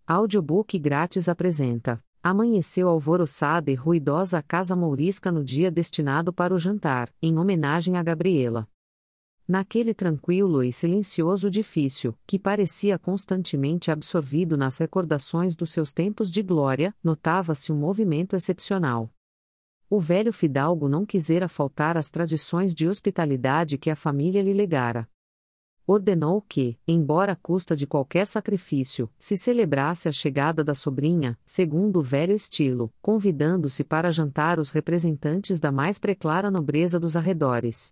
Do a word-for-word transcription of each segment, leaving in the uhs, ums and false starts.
Audiobook grátis apresenta: Amanheceu alvoroçada e ruidosa a casa mourisca no dia destinado para o jantar, em homenagem a Gabriela. Naquele tranquilo e silencioso edifício, que parecia constantemente absorvido nas recordações dos seus tempos de glória, notava-se um movimento excepcional. O velho fidalgo não quisera faltar às tradições de hospitalidade que a família lhe legara. Ordenou que, embora à custa de qualquer sacrifício, se celebrasse a chegada da sobrinha, segundo o velho estilo, convidando-se para jantar os representantes da mais preclara nobreza dos arredores.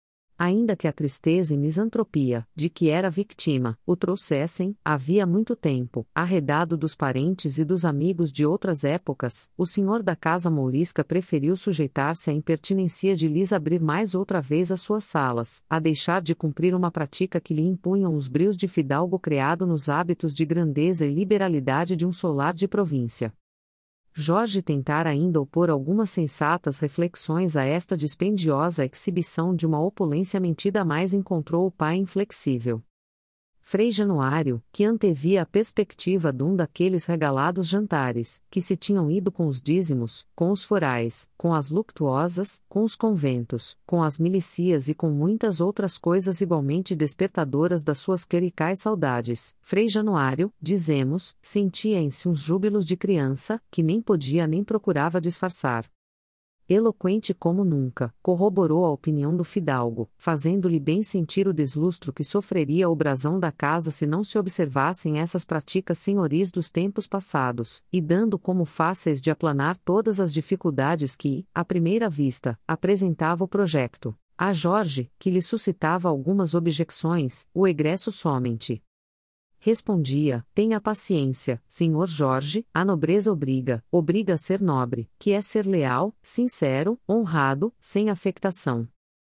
Ainda que a tristeza e misantropia, de que era vítima, o trouxessem, havia muito tempo, arredado dos parentes e dos amigos de outras épocas, o senhor da casa mourisca preferiu sujeitar-se à impertinência de lhes abrir mais outra vez as suas salas, a deixar de cumprir uma prática que lhe impunham os brios de fidalgo criado nos hábitos de grandeza e liberalidade de um solar de província. Jorge tentara ainda opor algumas sensatas reflexões a esta dispendiosa exibição de uma opulência mentida, mas encontrou o pai inflexível. Frei Januário, que antevia a perspectiva de um daqueles regalados jantares, que se tinham ido com os dízimos, com os forais, com as luctuosas, com os conventos, com as milícias e com muitas outras coisas igualmente despertadoras das suas clericais saudades, Frei Januário, dizemos, sentia em si uns júbilos de criança, que nem podia nem procurava disfarçar. Eloquente como nunca, corroborou a opinião do fidalgo, fazendo-lhe bem sentir o deslustro que sofreria o brasão da casa se não se observassem essas práticas senhoris dos tempos passados, e dando como fáceis de aplanar todas as dificuldades que, à primeira vista, apresentava o projecto. A Jorge, que lhe suscitava algumas objeções, o egresso somente respondia: tenha paciência, senhor Jorge, a nobreza obriga, obriga a ser nobre, que é ser leal, sincero, honrado, sem afectação,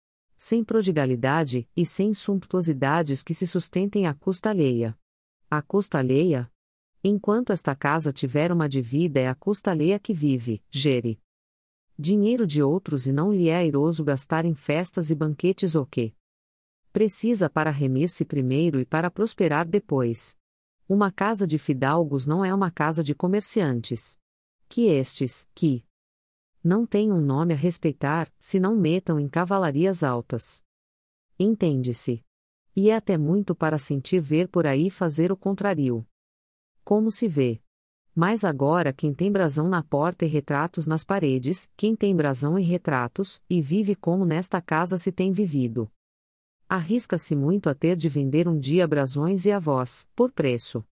sem prodigalidade, e sem sumptuosidades que se sustentem à custa alheia. À custa alheia? Enquanto esta casa tiver uma dívida, é a custa alheia que vive, gere. Dinheiro de outros, e não lhe é airoso gastar em festas e banquetes o que precisa para remir-se primeiro e para prosperar depois. Uma casa de fidalgos não é uma casa de comerciantes. Que estes, que não têm um nome a respeitar, se não metam em cavalarias altas. Entende-se. E é até muito para sentir ver por aí fazer o contrário. Como se vê. Mas agora quem tem brasão na porta e retratos nas paredes, quem tem brasão e retratos, e vive como nesta casa se tem vivido, arrisca-se muito a ter de vender um dia brasões e avós, por preço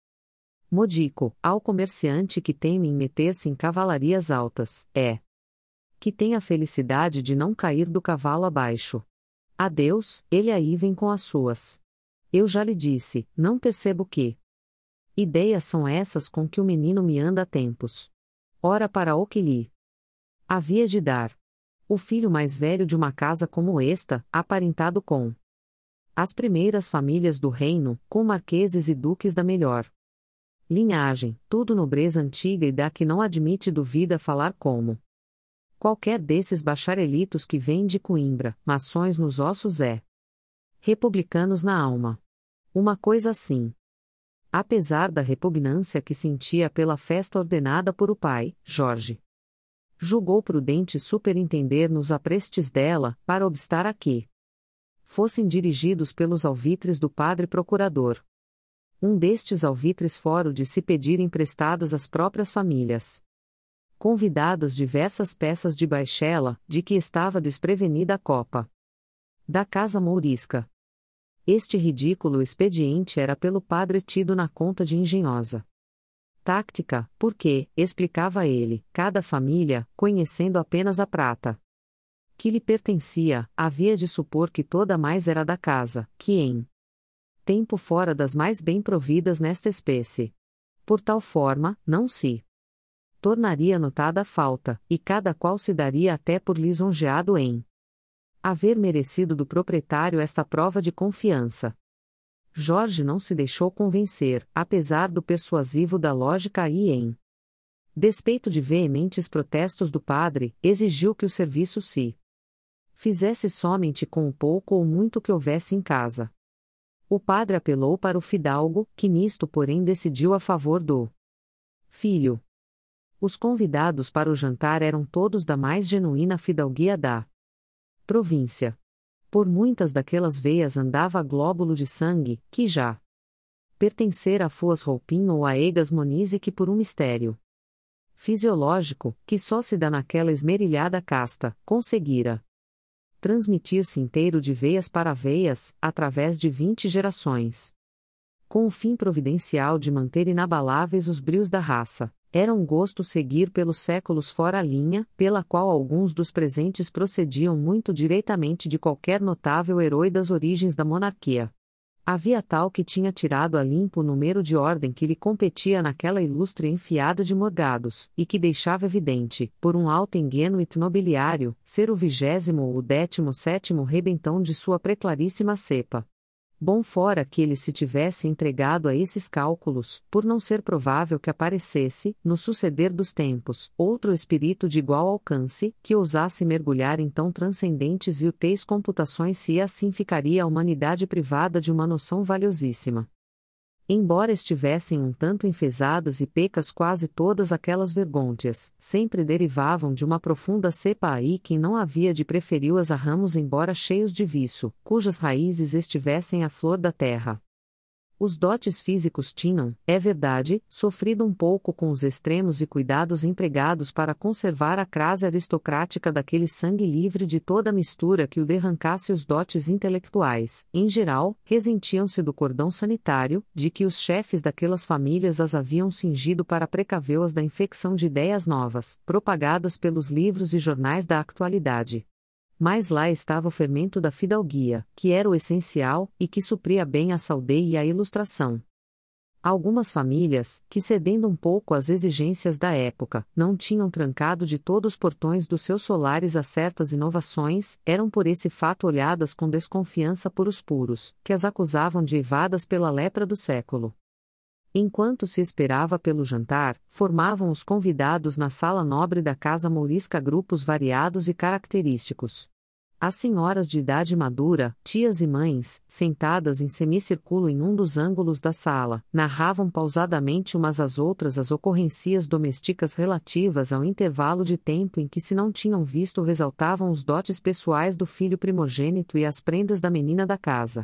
módico, ao comerciante que teme em meter-se em cavalarias altas, é que tem a felicidade de não cair do cavalo abaixo. Adeus, ele aí vem com as suas. Eu já lhe disse, não percebo que ideias são essas com que o menino me anda há tempos. Ora, para o que lhe havia de dar o filho mais velho de uma casa como esta, aparentado com as primeiras famílias do reino, com marqueses e duques da melhor linhagem, tudo nobreza antiga e da que não admite dúvida falar como qualquer desses bacharelitos que vêm de Coimbra, mações nos ossos é, republicanos na alma. Uma coisa assim. Apesar da repugnância que sentia pela festa ordenada por o pai, Jorge julgou prudente superintender-nos a prestes dela, para obstar a que fossem dirigidos pelos alvitres do padre procurador. Um destes alvitres fora de se pedir emprestadas às próprias famílias convidadas diversas peças de baixela, de que estava desprevenida a copa da casa mourisca. Este ridículo expediente era pelo padre tido na conta de engenhosa táctica, porque, explicava ele, cada família, conhecendo apenas a prata que lhe pertencia, havia de supor que toda a mais era da casa, que em tempo fora das mais bem providas nesta espécie. Por tal forma, não se tornaria notada a falta, e cada qual se daria até por lisonjeado em haver merecido do proprietário esta prova de confiança. Jorge não se deixou convencer, apesar do persuasivo da lógica e em despeito de veementes protestos do padre, exigiu que o serviço se fizesse somente com o pouco ou muito que houvesse em casa. O padre apelou para o fidalgo, que nisto porém decidiu a favor do Filho. Os convidados para o jantar eram todos da mais genuína fidalguia da província. Por muitas daquelas veias andava glóbulo de sangue, que já pertencera a Foas Roupim ou a Egas Monize que por um mistério fisiológico, que só se dá naquela esmerilhada casta, conseguira transmitir-se inteiro de veias para veias, através de vinte gerações. Com o fim providencial de manter inabaláveis os brios da raça, era um gosto seguir pelos séculos fora a linha, pela qual alguns dos presentes procediam muito direitamente de qualquer notável herói das origens da monarquia. Havia tal que tinha tirado a limpo o número de ordem que lhe competia naquela ilustre enfiada de morgados, e que deixava evidente, por um alto ingenuito nobiliário, ser o vigésimo ou o décimo sétimo rebentão de sua preclaríssima cepa. Bom fora que ele se tivesse entregado a esses cálculos, por não ser provável que aparecesse, no suceder dos tempos, outro espírito de igual alcance, que ousasse mergulhar em tão transcendentes e úteis computações se assim ficaria a humanidade privada de uma noção valiosíssima. Embora estivessem um tanto enfesadas e pecas quase todas aquelas vergônteas, sempre derivavam de uma profunda cepa aí quem não havia de preferi-las a ramos embora cheios de viço, cujas raízes estivessem à flor da terra. Os dotes físicos tinham, é verdade, sofrido um pouco com os extremos e cuidados empregados para conservar a crase aristocrática daquele sangue livre de toda mistura que o derrancasse os dotes intelectuais, em geral, ressentiam-se do cordão sanitário, de que os chefes daquelas famílias as haviam cingido para precavê-las da infecção de ideias novas, propagadas pelos livros e jornais da atualidade. Mas lá estava o fermento da fidalguia, que era o essencial, e que supria bem a saúde e a ilustração. Algumas famílias, que cedendo um pouco às exigências da época, não tinham trancado de todos os portões dos seus solares a certas inovações, eram por esse fato olhadas com desconfiança por os puros, que as acusavam de eivadas pela lepra do século. Enquanto se esperava pelo jantar, formavam os convidados na sala nobre da casa mourisca grupos variados e característicos. As senhoras de idade madura, tias e mães, sentadas em semicírculo em um dos ângulos da sala, narravam pausadamente umas às outras as ocorrências domésticas relativas ao intervalo de tempo em que se não tinham visto, ressaltavam os dotes pessoais do filho primogênito e as prendas da menina da casa.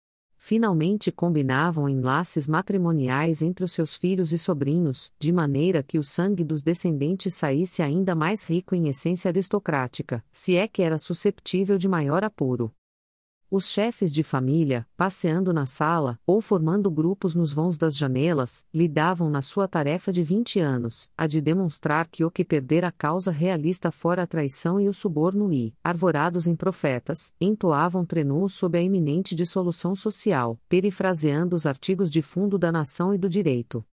Finalmente combinavam enlaces matrimoniais entre os seus filhos e sobrinhos, de maneira que o sangue dos descendentes saísse ainda mais rico em essência aristocrática, se é que era susceptível de maior apuro. Os chefes de família, passeando na sala, ou formando grupos nos vãos das janelas, lidavam na sua tarefa de vinte anos, a de demonstrar que o que perder a causa realista fora a traição e o suborno e, arvorados em profetas, entoavam trenus sob a iminente dissolução social, perifraseando os artigos de fundo da nação e do direito.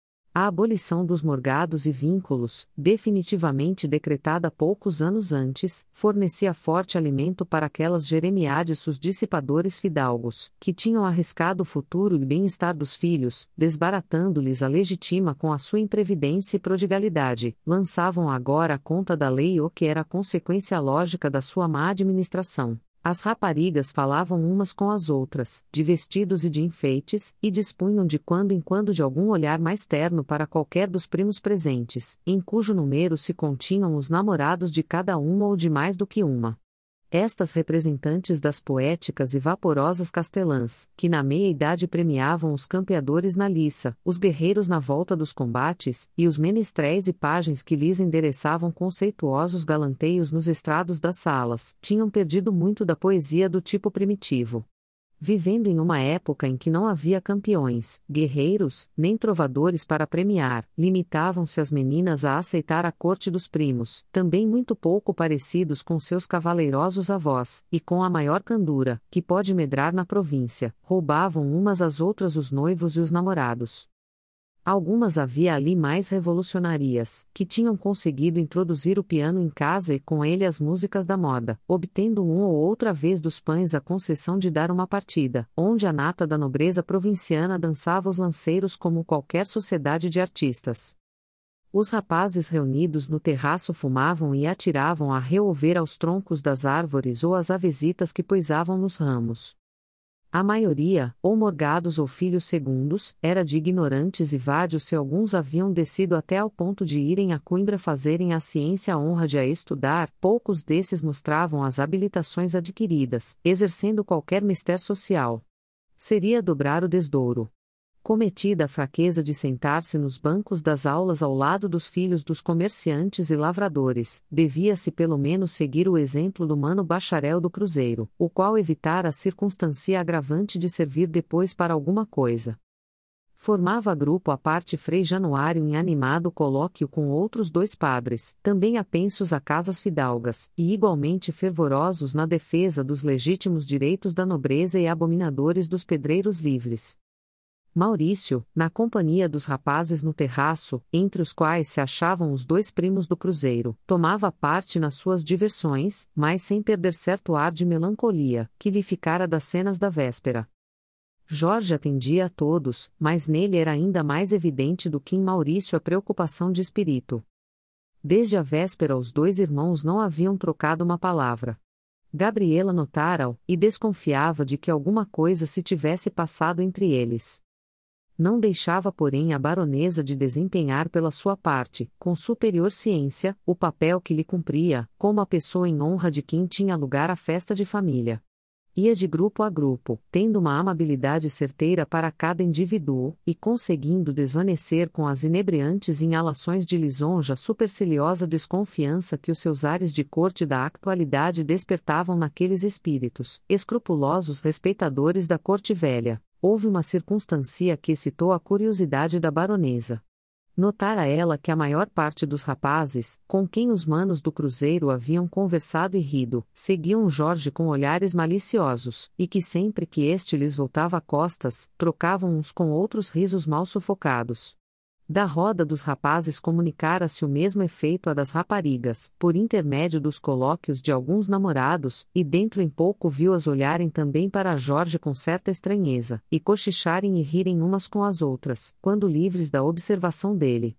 A abolição dos morgados e vínculos, definitivamente decretada poucos anos antes, fornecia forte alimento para aquelas jeremiades os dissipadores fidalgos, que tinham arriscado o futuro e bem-estar dos filhos, desbaratando-lhes a legitima com a sua imprevidência e prodigalidade, lançavam agora à conta da lei o que era a consequência lógica da sua má administração. As raparigas falavam umas com as outras, de vestidos e de enfeites, e dispunham de quando em quando de algum olhar mais terno para qualquer dos primos presentes, em cujo número se continham os namorados de cada uma ou de mais do que uma. Estas representantes das poéticas e vaporosas castelãs, que na meia-idade premiavam os campeadores na liça, os guerreiros na volta dos combates, e os menestréis e pajens que lhes endereçavam conceituosos galanteios nos estrados das salas, tinham perdido muito da poesia do tipo primitivo. Vivendo em uma época em que não havia campeões, guerreiros, nem trovadores para premiar, limitavam-se as meninas a aceitar a corte dos primos, também muito pouco parecidos com seus cavaleirosos avós, e com a maior candura, que pode medrar na província, roubavam umas às outras os noivos e os namorados. Algumas havia ali mais revolucionárias, que tinham conseguido introduzir o piano em casa e com ele as músicas da moda, obtendo um ou outra vez dos pães a concessão de dar uma partida, onde a nata da nobreza provinciana dançava os lanceiros como qualquer sociedade de artistas. Os rapazes reunidos no terraço fumavam e atiravam a revolver aos troncos das árvores ou às avesitas que poisavam nos ramos. A maioria, ou morgados ou filhos segundos, era de ignorantes e vádios se alguns haviam descido até ao ponto de irem a Coimbra fazerem à ciência a honra de a estudar, poucos desses mostravam as habilitações adquiridas, exercendo qualquer mistério social. Seria dobrar o desdouro. Cometida a fraqueza de sentar-se nos bancos das aulas ao lado dos filhos dos comerciantes e lavradores, devia-se pelo menos seguir o exemplo do mano bacharel do Cruzeiro, o qual evitara a circunstância agravante de servir depois para alguma coisa. Formava grupo à parte Frei Januário em animado colóquio com outros dois padres, também apensos a casas fidalgas, e igualmente fervorosos na defesa dos legítimos direitos da nobreza e abominadores dos pedreiros livres. Maurício, na companhia dos rapazes no terraço, entre os quais se achavam os dois primos do Cruzeiro, tomava parte nas suas diversões, mas sem perder certo ar de melancolia, que lhe ficara das cenas da véspera. Jorge atendia a todos, mas nele era ainda mais evidente do que em Maurício a preocupação de espírito. Desde a véspera os dois irmãos não haviam trocado uma palavra. Gabriela notara-o, e desconfiava de que alguma coisa se tivesse passado entre eles. Não deixava, porém, a baronesa de desempenhar pela sua parte, com superior ciência, o papel que lhe cumpria, como a pessoa em honra de quem tinha lugar a festa de família. Ia de grupo a grupo, tendo uma amabilidade certeira para cada indivíduo, e conseguindo desvanecer com as inebriantes inalações de lisonja a superciliosa desconfiança que os seus ares de corte da atualidade despertavam naqueles espíritos, escrupulosos respeitadores da corte velha. Houve uma circunstância que excitou a curiosidade da baronesa. Notara ela que a maior parte dos rapazes, com quem os manos do Cruzeiro haviam conversado e rido, seguiam Jorge com olhares maliciosos, e que sempre que este lhes voltava costas, trocavam uns com outros risos mal sufocados. Da roda dos rapazes comunicara-se o mesmo efeito a das raparigas, por intermédio dos colóquios de alguns namorados, e dentro em pouco viu-as olharem também para Jorge com certa estranheza, e cochicharem e rirem umas com as outras, quando livres da observação dele.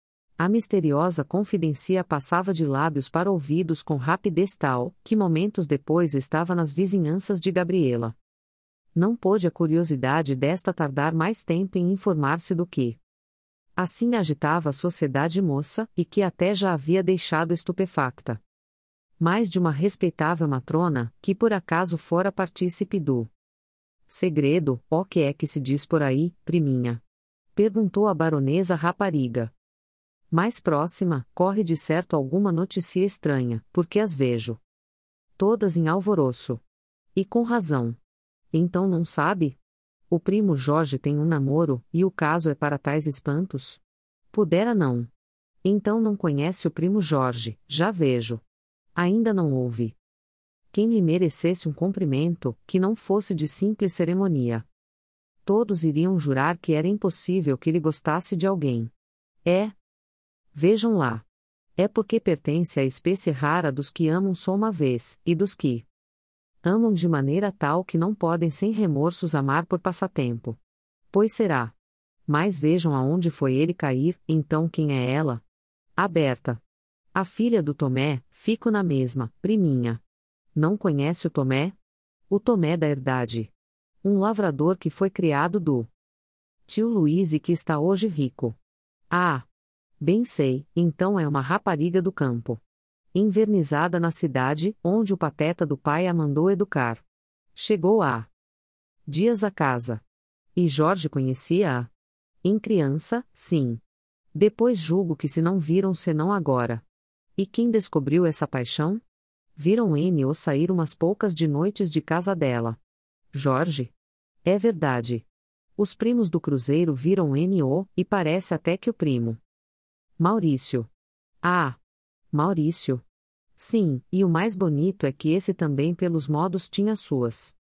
A misteriosa confidência passava de lábios para ouvidos com rapidez tal, que momentos depois estava nas vizinhanças de Gabriela. Não pôde a curiosidade desta tardar mais tempo em informar-se do que assim agitava a sociedade moça, e que até já havia deixado estupefacta. Mais de uma respeitável matrona, que por acaso fora partícipe do segredo, ó que é que se diz por aí, priminha? Perguntou a baronesa rapariga. Mais próxima, corre de certo alguma notícia estranha, porque as vejo todas em alvoroço. E com razão. Então não sabe? O primo Jorge tem um namoro, e o caso é para tais espantos? Pudera não. Então não conhece o primo Jorge, já vejo. Ainda não ouve. Quem lhe merecesse um cumprimento, que não fosse de simples ceremonia. Todos iriam jurar que era impossível que lhe gostasse de alguém. É? Vejam lá. É porque pertence à espécie rara dos que amam só uma vez, e dos que amam de maneira tal que não podem sem remorsos amar por passatempo. Pois será. Mas vejam aonde foi ele cair, então quem é ela? A Berta. A filha do Tomé, fico na mesma, priminha. Não conhece o Tomé? O Tomé da herdade. Um lavrador que foi criado do tio Luiz e que está hoje rico. Ah! Bem sei, então é uma rapariga do campo. Invernizada na cidade, onde o pateta do pai a mandou educar. Chegou há dias a casa. E Jorge conhecia-a? Em criança, sim. Depois julgo que se não viram senão agora. E quem descobriu essa paixão? Viram N ou sair umas poucas de noites de casa dela. Jorge? É verdade. Os primos do Cruzeiro viram N O, e parece até que o primo Maurício. Ah! Maurício. Sim, e o mais bonito é que esse também pelos modos tinha suas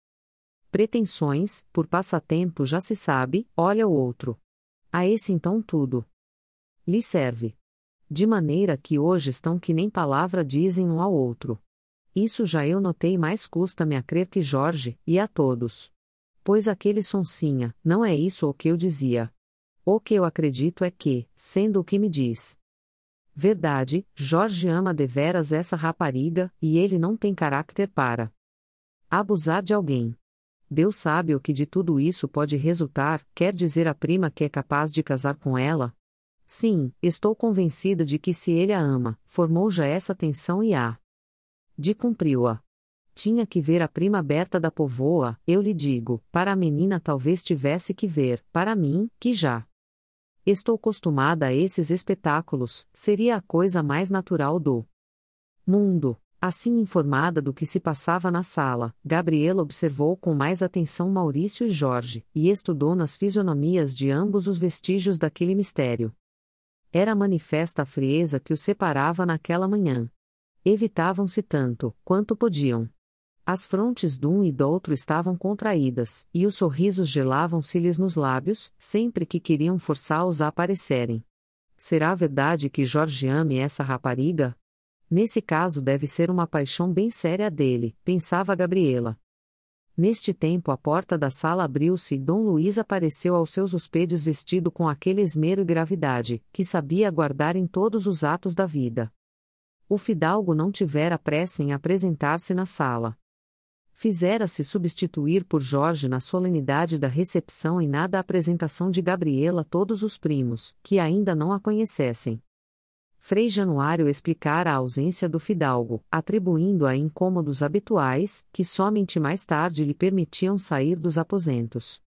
pretensões, por passatempo já se sabe, olha o outro. A esse então tudo lhe serve. De maneira que hoje estão que nem palavra dizem um ao outro. Isso já eu notei, mais custa-me a crer que Jorge, e a todos. Pois aquele sonsinha, não é isso o que eu dizia. O que eu acredito é que, sendo o que me diz verdade, Jorge ama deveras essa rapariga, e ele não tem caráter para abusar de alguém. Deus sabe o que de tudo isso pode resultar, quer dizer a prima que é capaz de casar com ela? Sim, estou convencida de que se ele a ama, formou já essa tensão e há de cumpriu-a. Tinha que ver a prima Berta da Povoa, eu lhe digo, para a menina talvez tivesse que ver, para mim, que já estou acostumada a esses espetáculos, seria a coisa mais natural do mundo. Assim informada do que se passava na sala, Gabriela observou com mais atenção Maurício e Jorge, e estudou nas fisionomias de ambos os vestígios daquele mistério. Era manifesta a frieza que os separava naquela manhã. Evitavam-se tanto, quanto podiam. As frontes de um e do outro estavam contraídas, e os sorrisos gelavam-se-lhes nos lábios, sempre que queriam forçá-los a aparecerem. Será verdade que Jorge ame essa rapariga? Nesse caso deve ser uma paixão bem séria dele, pensava Gabriela. Neste tempo a porta da sala abriu-se e Dom Luís apareceu aos seus hóspedes vestido com aquele esmero e gravidade, que sabia guardar em todos os atos da vida. O fidalgo não tivera pressa em apresentar-se na sala. Fizera-se substituir por Jorge na solenidade da recepção e nada a apresentação de Gabriela a todos os primos, que ainda não a conhecessem. Frei Januário explicara a ausência do fidalgo, atribuindo-a a incômodos habituais, que somente mais tarde lhe permitiam sair dos aposentos.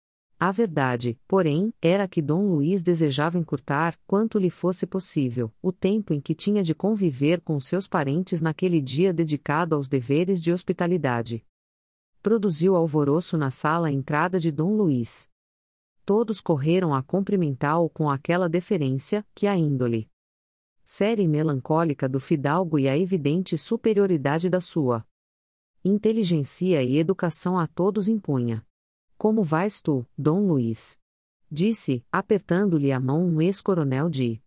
A verdade, porém, era que Dom Luís desejava encurtar, quanto lhe fosse possível, o tempo em que tinha de conviver com seus parentes naquele dia dedicado aos deveres de hospitalidade. Produziu alvoroço na sala a entrada de Dom Luís. Todos correram a cumprimentá-lo com aquela deferência, que a índole séria e melancólica do fidalgo e a evidente superioridade da sua inteligência e educação a todos impunha. Como vais tu, Dom Luís? Disse, apertando-lhe a mão um ex-coronel de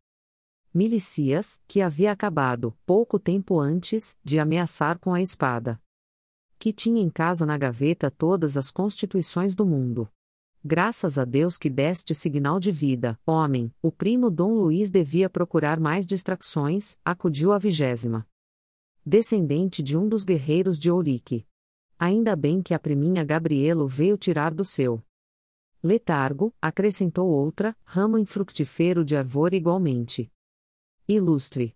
milícias, que havia acabado, pouco tempo antes, de ameaçar com a espada. Que tinha em casa na gaveta todas as constituições do mundo. Graças a Deus que deste signal de vida, homem, o primo Dom Luís devia procurar mais distrações, acudiu a vigésima. Descendente de um dos guerreiros de Ourique. Ainda bem que a priminha Gabriela o veio tirar do seu letargo, acrescentou outra, ramo infructífero de arvor igualmente ilustre.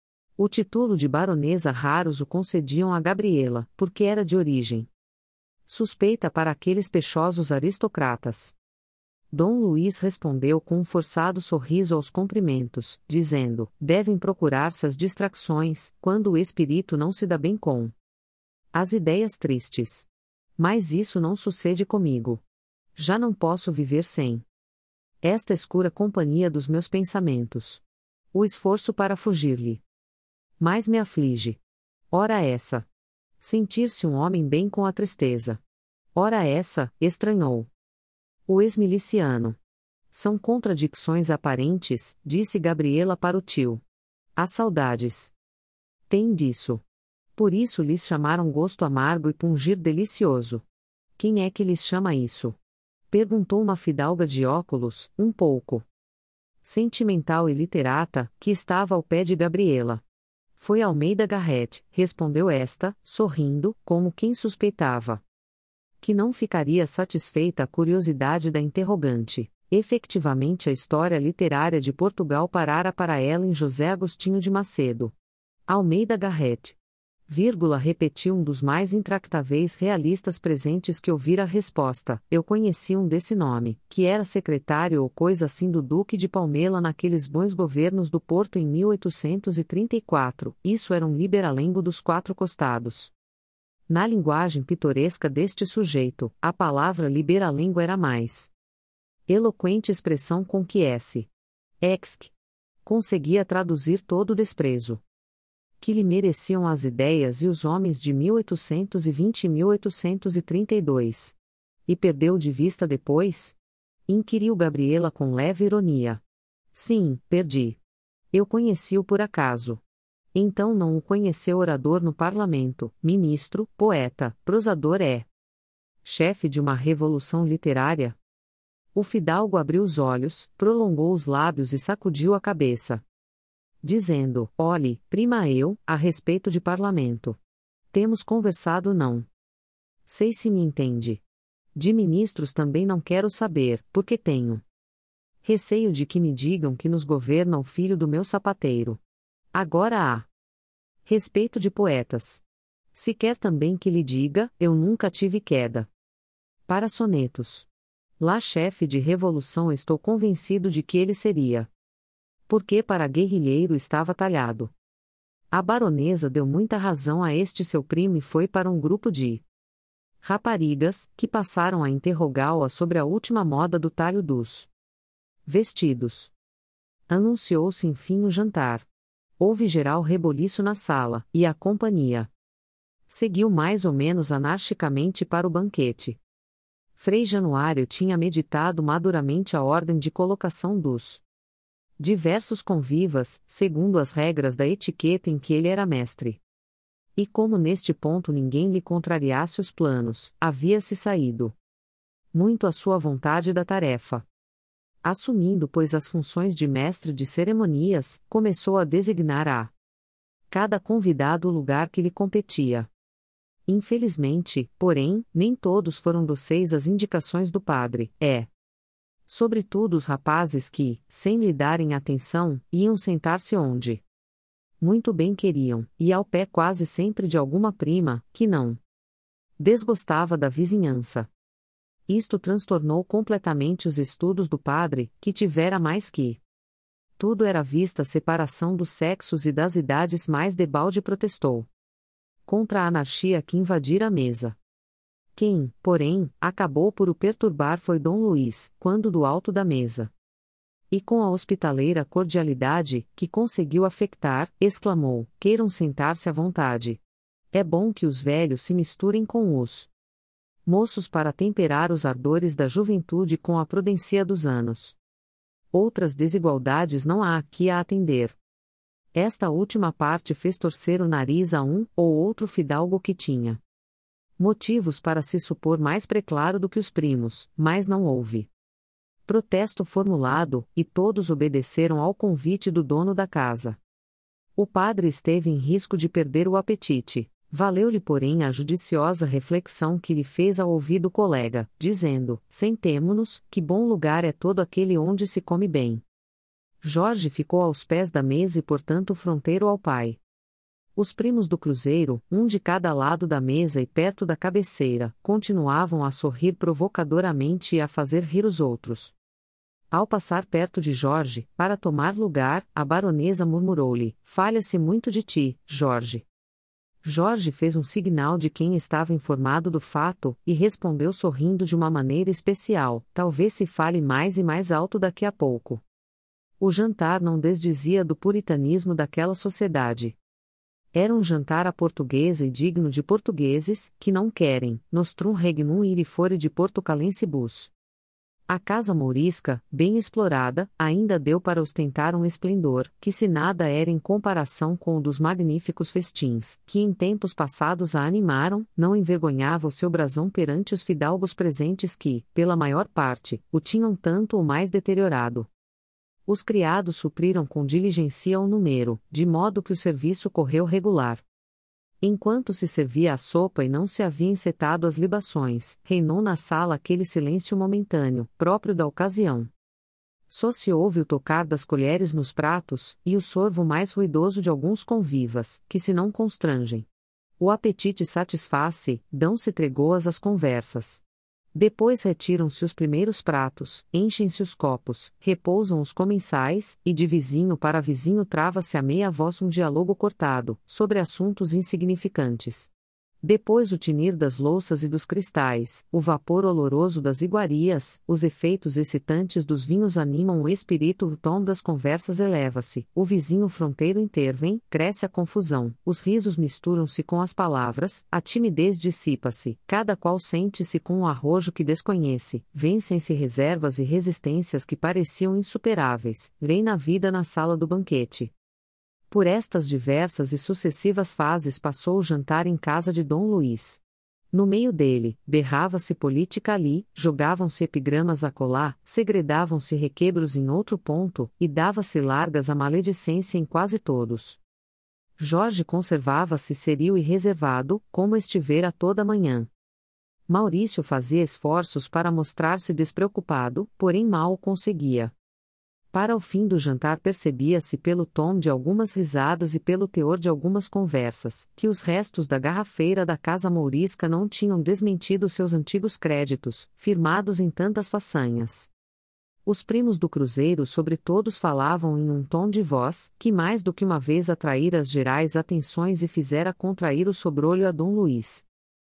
O título de baronesa raros o concediam a Gabriela, porque era de origem suspeita para aqueles peixosos aristocratas. Dom Luís respondeu com um forçado sorriso aos cumprimentos, dizendo, devem procurar-se as distrações, quando o espírito não se dá bem com as ideias tristes. Mas isso não sucede comigo. Já não posso viver sem esta escura companhia dos meus pensamentos. O esforço para fugir-lhe mais me aflige. Ora essa. Sentir-se um homem bem com a tristeza. Ora essa, estranhou o ex-miliciano. São contradições aparentes, disse Gabriela para o tio. As saudades têm disso. Por isso lhes chamaram gosto amargo e pungir delicioso. Quem é que lhes chama isso? Perguntou uma fidalga de óculos, um pouco sentimental e literata, que estava ao pé de Gabriela. Foi Almeida Garrett, respondeu esta, sorrindo, como quem suspeitava que não ficaria satisfeita a curiosidade da interrogante. Efectivamente a história literária de Portugal parara para ela em José Agostinho de Macedo. Almeida Garrett. Vírgula, repetiu um dos mais intractáveis realistas presentes que ouvira a resposta. Eu conheci um desse nome, que era secretário ou coisa assim do Duque de Palmela naqueles bons governos do Porto em mil oitocentos e trinta e quatro, isso era um liberalengo dos quatro costados. Na linguagem pitoresca deste sujeito, a palavra liberalengo era mais eloquente expressão com que S. Exc. conseguia traduzir todo o desprezo que lhe mereciam as ideias e os homens de mil oitocentos e vinte e mil oitocentos e trinta e dois. E perdeu de vista depois? Inquiriu Gabriela com leve ironia. Sim, perdi. Eu conheci-o por acaso. Então não o conheceu orador no parlamento, ministro, poeta, prosador é. Chefe de uma revolução literária? O fidalgo abriu os olhos, prolongou os lábios e sacudiu a cabeça. Dizendo, olhe, prima eu, a respeito de parlamento. Temos conversado não. Sei se me entende. De ministros também não quero saber, porque tenho receio de que me digam que nos governa o filho do meu sapateiro. Agora há respeito de poetas. Se quer também que lhe diga, eu nunca tive queda. Para sonetos. Lá chefe de revolução estou convencido de que ele seria. Porque para guerrilheiro estava talhado. A baronesa deu muita razão a este seu primo e foi para um grupo de raparigas, que passaram a interrogá-la sobre a última moda do talho dos vestidos. Anunciou-se enfim o jantar. Houve geral reboliço na sala, e a companhia seguiu mais ou menos anarquicamente para o banquete. Frei Januário tinha meditado maduramente a ordem de colocação dos diversos convivas, segundo as regras da etiqueta em que ele era mestre. E como neste ponto ninguém lhe contrariasse os planos, havia-se saído muito à sua vontade da tarefa. Assumindo, pois, as funções de mestre de cerimonias, começou a designar a cada convidado o lugar que lhe competia. Infelizmente, porém, nem todos foram docéis às indicações do padre, é. Sobretudo os rapazes que, sem lhe darem atenção, iam sentar-se onde muito bem queriam, e ao pé quase sempre de alguma prima, que não desgostava da vizinhança. Isto transtornou completamente os estudos do padre, que tivera mais que tudo era vista a separação dos sexos e das idades, mais debalde protestou contra a anarquia que invadira a mesa. Quem, porém, acabou por o perturbar foi Dom Luís, quando do alto da mesa, e com a hospitaleira cordialidade, que conseguiu afectar, exclamou, queiram sentar-se à vontade. É bom que os velhos se misturem com os moços para temperar os ardores da juventude com a prudência dos anos. Outras desigualdades não há aqui a atender. Esta última parte fez torcer o nariz a um ou outro fidalgo que tinha motivos para se supor mais preclaro do que os primos, mas não houve protesto formulado, e todos obedeceram ao convite do dono da casa. O padre esteve em risco de perder o apetite. Valeu-lhe, porém, a judiciosa reflexão que lhe fez ao ouvido o colega, dizendo, sentemo-nos, que bom lugar é todo aquele onde se come bem. Jorge ficou aos pés da mesa e portanto fronteiro ao pai. Os primos do cruzeiro, um de cada lado da mesa e perto da cabeceira, continuavam a sorrir provocadoramente e a fazer rir os outros. Ao passar perto de Jorge, para tomar lugar, a baronesa murmurou-lhe, falha-se muito de ti, Jorge. Jorge fez um signal de quem estava informado do fato, e respondeu sorrindo de uma maneira especial, talvez se fale mais e mais alto daqui a pouco. O jantar não desdizia do puritanismo daquela sociedade. Era um jantar à portuguesa e digno de portugueses, que não querem, nostrum regnum ire fore de portucalensibus. A casa mourisca, bem explorada, ainda deu para ostentar um esplendor, que se nada era em comparação com o dos magníficos festins, que em tempos passados a animaram, não envergonhava o seu brasão perante os fidalgos presentes que, pela maior parte, o tinham tanto ou mais deteriorado. Os criados supriram com diligência o número, de modo que o serviço correu regular. Enquanto se servia a sopa e não se havia encetado as libações, reinou na sala aquele silêncio momentâneo, próprio da ocasião. Só se ouve o tocar das colheres nos pratos, e o sorvo mais ruidoso de alguns convivas, que se não constrangem. O apetite satisfaz-se, dão-se tregôas às conversas. Depois retiram-se os primeiros pratos, enchem-se os copos, repousam os comensais, e de vizinho para vizinho trava-se a meia voz um diálogo cortado, sobre assuntos insignificantes. Depois o tinir das louças e dos cristais, o vapor oloroso das iguarias, os efeitos excitantes dos vinhos animam o espírito, o tom das conversas eleva-se, o vizinho fronteiro intervém, cresce a confusão, os risos misturam-se com as palavras, a timidez dissipa-se, cada qual sente-se com um arrojo que desconhece, vencem-se reservas e resistências que pareciam insuperáveis, reina a vida na sala do banquete. Por estas diversas e sucessivas fases passou o jantar em casa de Dom Luís. No meio dele, berrava-se política ali, jogavam-se epigramas acolá, segredavam-se requebros em outro ponto, e dava-se largas a maledicência em quase todos. Jorge conservava-se serio e reservado, como estivera toda a manhã. Maurício fazia esforços para mostrar-se despreocupado, porém mal o conseguia. Para o fim do jantar percebia-se pelo tom de algumas risadas e pelo teor de algumas conversas, que os restos da garrafeira da casa mourisca não tinham desmentido seus antigos créditos, firmados em tantas façanhas. Os primos do cruzeiro sobre todos falavam em um tom de voz, que mais do que uma vez atraíra as gerais atenções e fizera contrair o sobrolho a Dom Luís.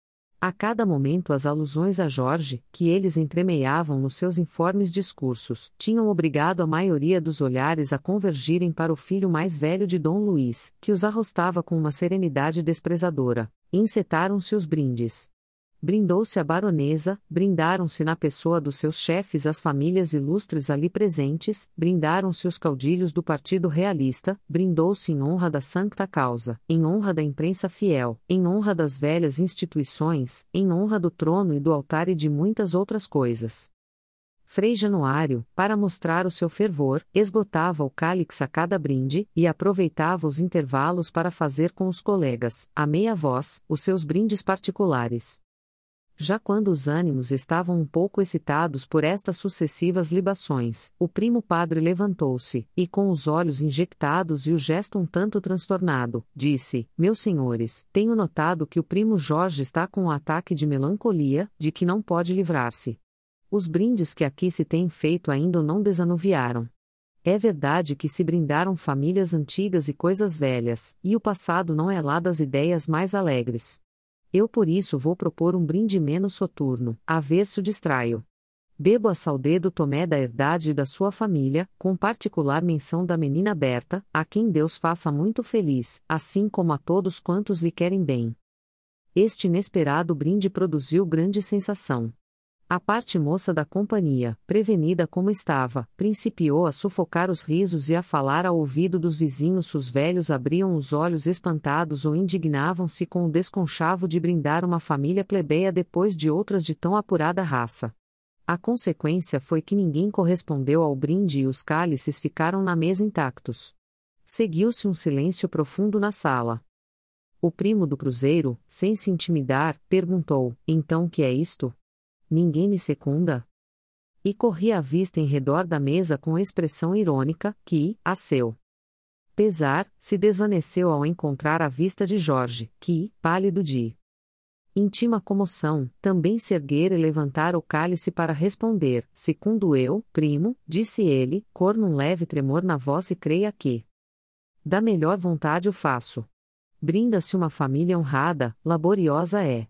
A cada momento as alusões a Jorge, que eles entremeiavam nos seus informes discursos, tinham obrigado a maioria dos olhares a convergirem para o filho mais velho de Dom Luís, que os arrostava com uma serenidade desprezadora. Encetaram-se os brindes. Brindou-se a baronesa, brindaram-se na pessoa dos seus chefes as famílias ilustres ali presentes, brindaram-se os caudilhos do Partido Realista, brindou-se em honra da Sancta Causa, em honra da imprensa fiel, em honra das velhas instituições, em honra do trono e do altar e de muitas outras coisas. Frei Januário, para mostrar o seu fervor, esgotava o cálice a cada brinde, e aproveitava os intervalos para fazer com os colegas, à meia voz, os seus brindes particulares. Já quando os ânimos estavam um pouco excitados por estas sucessivas libações, o primo padre levantou-se, e com os olhos injectados e o gesto um tanto transtornado, disse: Meus senhores, tenho notado que o primo Jorge está com um ataque de melancolia, de que não pode livrar-se. Os brindes que aqui se têm feito ainda o não desanuviaram. É verdade que se brindaram famílias antigas e coisas velhas, e o passado não é lá das ideias mais alegres. Eu por isso vou propor um brinde menos soturno, a ver se o distraio. Bebo a saudade do Tomé da herdade e da sua família, com particular menção da menina Berta, a quem Deus faça muito feliz, assim como a todos quantos lhe querem bem. Este inesperado brinde produziu grande sensação. A parte moça da companhia, prevenida como estava, principiou a sufocar os risos e a falar ao ouvido dos vizinhos. Os velhos abriam os olhos espantados ou indignavam-se com o desconchavo de brindar uma família plebeia depois de outras de tão apurada raça. A consequência foi que ninguém correspondeu ao brinde e os cálices ficaram na mesa intactos. Seguiu-se um silêncio profundo na sala. O primo do cruzeiro, sem se intimidar, perguntou: Então que é isto? Ninguém me secunda? E corria a vista em redor da mesa com expressão irônica, que, a seu pesar, se desvaneceu ao encontrar a vista de Jorge, que, pálido de íntima comoção, também se erguera e levantara o cálice para responder: Segundo eu, primo, disse ele, cor num leve tremor na voz, e creia que da melhor vontade o faço. Brinda-se uma família honrada, laboriosa é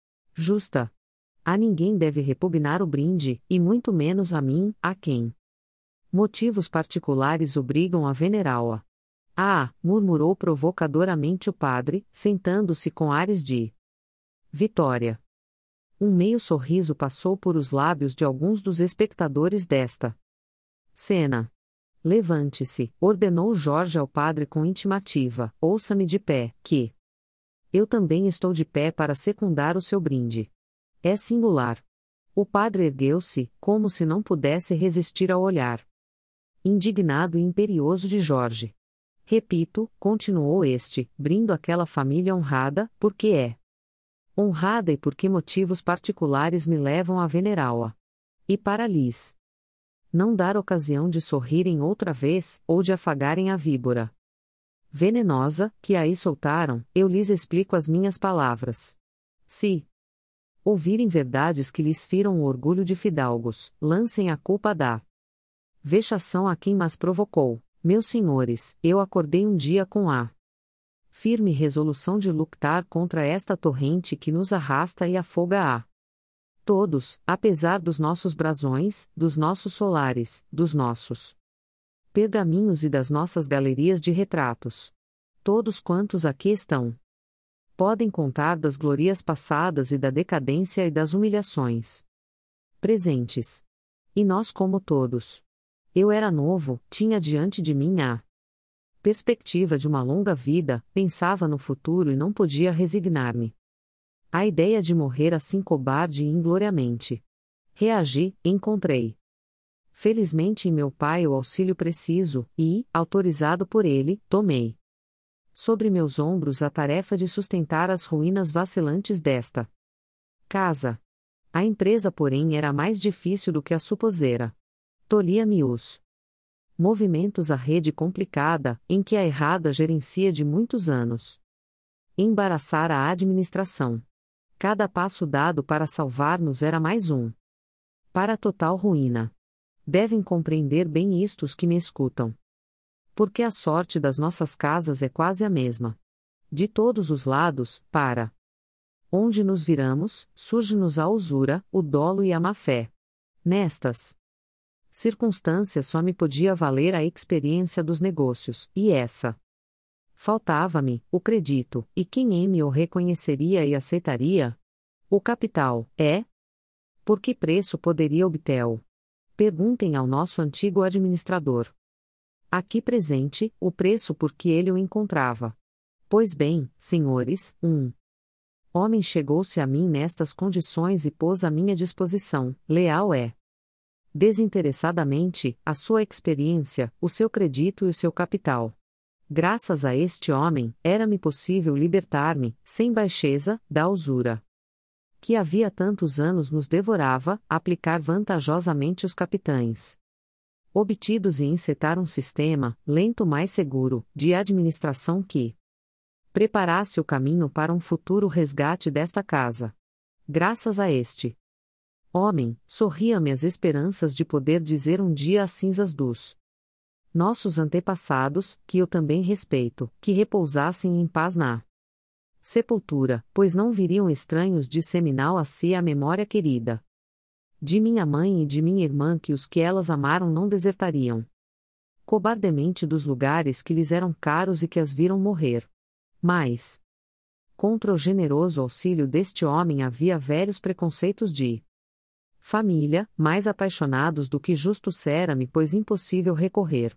justa. A ninguém deve repugnar o brinde, e muito menos a mim, a quem motivos particulares obrigam a venerá-la. Ah! Murmurou provocadoramente o padre, sentando-se com ares de vitória. Um meio sorriso passou por os lábios de alguns dos espectadores desta cena. Levante-se, ordenou Jorge ao padre com intimativa, ouça-me de pé, que eu também estou de pé para secundar o seu brinde. É singular. O padre ergueu-se, como se não pudesse resistir ao olhar indignado e imperioso de Jorge. Repito, continuou este, brindo aquela família honrada, porque é honrada e porque motivos particulares me levam a venerá-la. E para lhes não dar ocasião de sorrirem outra vez, ou de afagarem a víbora venenosa, que aí soltaram, eu lhes explico as minhas palavras. Se ouvirem verdades que lhes firam o orgulho de fidalgos, lancem a culpa da vexação a quem mas provocou. Meus senhores, eu acordei um dia com a firme resolução de lutar contra esta torrente que nos arrasta e afoga a todos, apesar dos nossos brasões, dos nossos solares, dos nossos pergaminhos e das nossas galerias de retratos. Todos quantos aqui estão podem contar das glorias passadas e da decadência e das humilhações presentes. E nós como todos. Eu era novo, tinha diante de mim a perspectiva de uma longa vida, pensava no futuro e não podia resignar-me à ideia de morrer assim cobarde e ingloriamente. Reagi, encontrei felizmente em meu pai o auxílio preciso, e, autorizado por ele, tomei sobre meus ombros a tarefa de sustentar as ruínas vacilantes desta casa. A empresa, porém, era mais difícil do que a supusera. Tolhia-me os movimentos à rede complicada, em que a errada gerencia de muitos anos. Embaraçar a administração. Cada passo dado para salvar-nos era mais um. Para total ruína. Devem compreender bem isto os que me escutam. Porque a sorte das nossas casas é quase a mesma. De todos os lados, para onde nos viramos, surge-nos a usura, o dolo e a má-fé. Nestas circunstâncias só me podia valer a experiência dos negócios, e essa. Faltava-me, o crédito, e quem me o reconheceria e aceitaria? O capital, é? Por que preço poderia obtê-lo? Perguntem ao nosso antigo administrador. Aqui presente, o preço por que ele o encontrava. Pois bem, senhores, um homem chegou-se a mim nestas condições e pôs à minha disposição, leal é. Desinteressadamente, a sua experiência, o seu crédito e o seu capital. Graças a este homem, era-me possível libertar-me, sem baixeza, da usura que havia tantos anos nos devorava, aplicar vantajosamente os capitães obtidos e encetar um sistema, lento mais seguro, de administração que preparasse o caminho para um futuro resgate desta casa. Graças a este homem, sorria-me as esperanças de poder dizer um dia às cinzas dos nossos antepassados, que eu também respeito, que repousassem em paz na sepultura, pois não viriam estranhos disseminar a si a memória querida de minha mãe e de minha irmã, que os que elas amaram não desertariam cobardemente dos lugares que lhes eram caros e que as viram morrer. Mas, contra o generoso auxílio deste homem havia velhos preconceitos de família, mais apaixonados do que justo era-me, pois impossível recorrer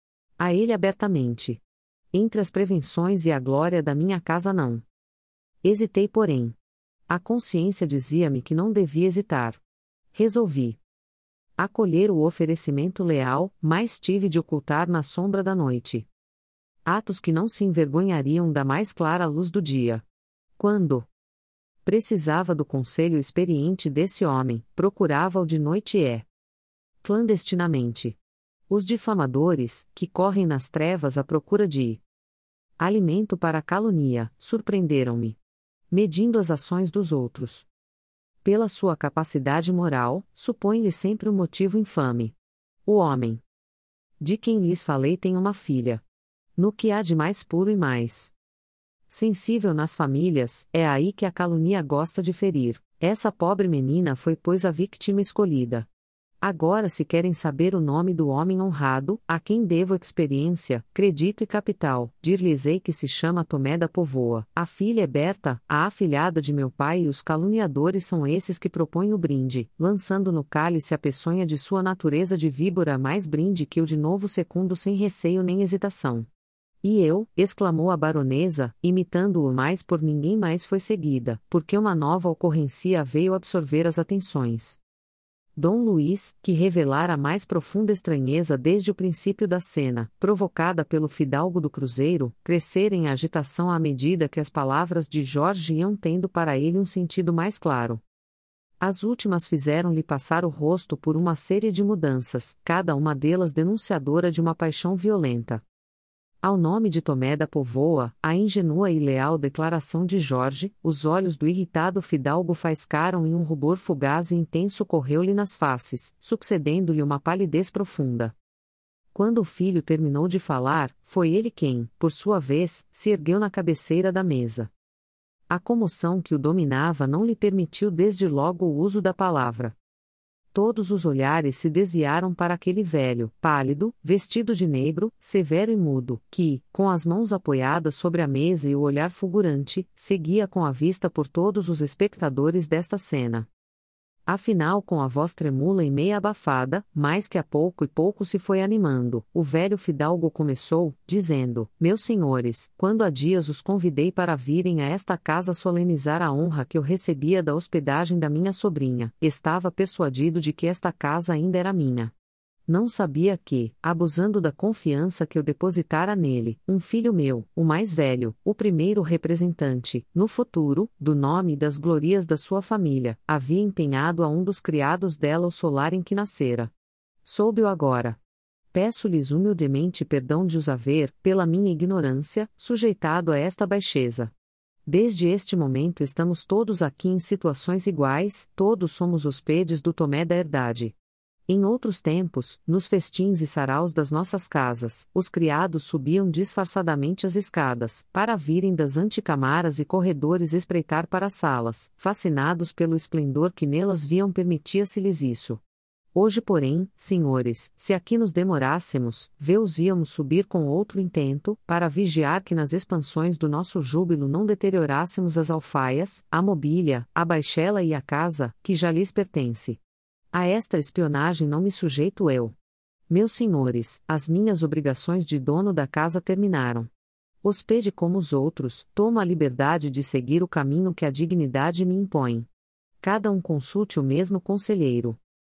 a ele abertamente. Entre as prevenções e a glória da minha casa não hesitei, porém. A consciência dizia-me que não devia hesitar. Resolvi acolher o oferecimento leal, mas tive de ocultar na sombra da noite atos que não se envergonhariam da mais clara luz do dia. Quando precisava do conselho experiente desse homem, procurava-o de noite e é clandestinamente. Os difamadores, que correm nas trevas à procura de alimento para a calúnia, surpreenderam-me, medindo as ações dos outros pela sua capacidade moral, supõe-lhe sempre um motivo infame. O homem de quem lhes falei tem uma filha. No que há de mais puro e mais sensível nas famílias, é aí que a calúnia gosta de ferir. Essa pobre menina foi, pois, a vítima escolhida. Agora, se querem saber o nome do homem honrado, a quem devo experiência, crédito e capital, dir-lhes-ei que se chama Tomé da Povoa, a filha é Berta, a afilhada de meu pai, e os caluniadores são esses que propõem o brinde, lançando no cálice a peçonha de sua natureza de víbora, mais brinde que o de novo secundo sem receio nem hesitação. E eu, exclamou a baronesa, imitando-o mais por ninguém mais foi seguida, porque uma nova ocorrência veio absorver as atenções. Dom Luís, que revelara a mais profunda estranheza desde o princípio da cena, provocada pelo fidalgo do cruzeiro, crescera em agitação à medida que as palavras de Jorge iam tendo para ele um sentido mais claro. As últimas fizeram-lhe passar o rosto por uma série de mudanças, cada uma delas denunciadora de uma paixão violenta. Ao nome de Tomé da Povoa, a ingenua e leal declaração de Jorge, os olhos do irritado fidalgo faiscaram e um rubor fugaz e intenso correu-lhe nas faces, sucedendo-lhe uma palidez profunda. Quando o filho terminou de falar, foi ele quem, por sua vez, se ergueu na cabeceira da mesa. A comoção que o dominava não lhe permitiu desde logo o uso da palavra. Todos os olhares se desviaram para aquele velho, pálido, vestido de negro, severo e mudo, que, com as mãos apoiadas sobre a mesa e o olhar fulgurante, seguia com a vista por todos os espectadores desta cena. Afinal, com a voz tremula e meia abafada, mais que a pouco e pouco se foi animando, o velho fidalgo começou, dizendo: Meus senhores, quando há dias os convidei para virem a esta casa solenizar a honra que eu recebia da hospedagem da minha sobrinha, estava persuadido de que esta casa ainda era minha. Não sabia que, abusando da confiança que eu depositara nele, um filho meu, o mais velho, o primeiro representante, no futuro, do nome e das glorias da sua família, havia empenhado a um dos criados dela o solar em que nascera. Soube-o agora. Peço-lhes humildemente perdão de os haver, pela minha ignorância, sujeitado a esta baixeza. Desde este momento estamos todos aqui em situações iguais, todos somos hospedes do Tomé da herdade. Em outros tempos, nos festins e saraus das nossas casas, os criados subiam disfarçadamente as escadas, para virem das antecamaras e corredores espreitar para as salas, fascinados pelo esplendor que nelas viam permitia-se-lhes isso. Hoje, porém, senhores, se aqui nos demorássemos, vê-os íamos subir com outro intento, para vigiar que nas expansões do nosso júbilo não deteriorássemos as alfaias, a mobília, a baixela e a casa, que já lhes pertence. A esta espionagem não me sujeito eu. Meus senhores, as minhas obrigações de dono da casa terminaram. Hospede como os outros, tomo a liberdade de seguir o caminho que a dignidade me impõe. Cada um consulte o mesmo conselheiro.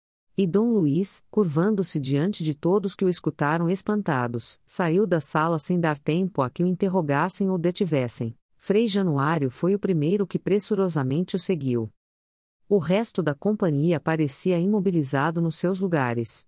E Dom Luís, curvando-se diante de todos que o escutaram espantados, saiu da sala sem dar tempo a que o interrogassem ou detivessem. Frei Januário foi o primeiro que pressurosamente o seguiu. O resto da companhia parecia imobilizado nos seus lugares.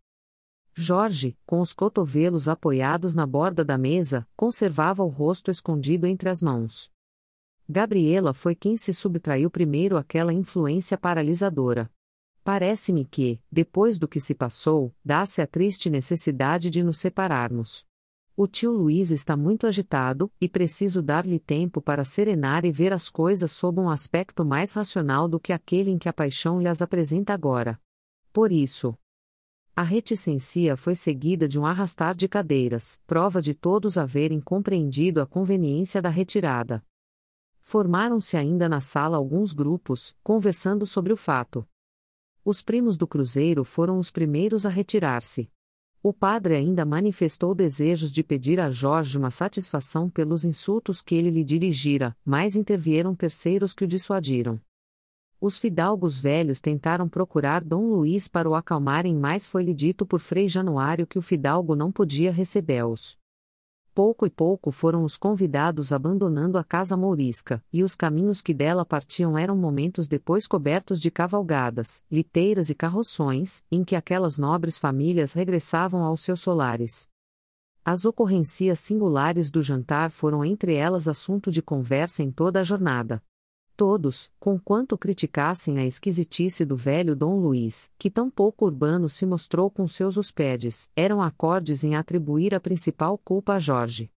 Jorge, com os cotovelos apoiados na borda da mesa, conservava o rosto escondido entre as mãos. Gabriela foi quem se subtraiu primeiro àquela influência paralisadora. Parece-me que, depois do que se passou, dá-se a triste necessidade de nos separarmos. O tio Luís está muito agitado, e preciso dar-lhe tempo para serenar e ver as coisas sob um aspecto mais racional do que aquele em que a paixão lhe as apresenta agora. Por isso, a reticência foi seguida de um arrastar de cadeiras, prova de todos haverem compreendido a conveniência da retirada. Formaram-se ainda na sala alguns grupos, conversando sobre o fato. Os primos do cruzeiro foram os primeiros a retirar-se. O padre ainda manifestou desejos de pedir a Jorge uma satisfação pelos insultos que ele lhe dirigira, mas intervieram terceiros que o dissuadiram. Os fidalgos velhos tentaram procurar Dom Luís para o acalmarem, mas foi-lhe dito por Frei Januário que o fidalgo não podia recebê-los. Pouco e pouco foram os convidados abandonando a casa mourisca, e os caminhos que dela partiam eram momentos depois cobertos de cavalgadas, liteiras e carroções, em que aquelas nobres famílias regressavam aos seus solares. As ocorrências singulares do jantar foram entre elas assunto de conversa em toda a jornada. Todos, conquanto criticassem a esquisitice do velho Dom Luís, que tão pouco urbano se mostrou com seus hospedes, eram acordes em atribuir a principal culpa a Jorge.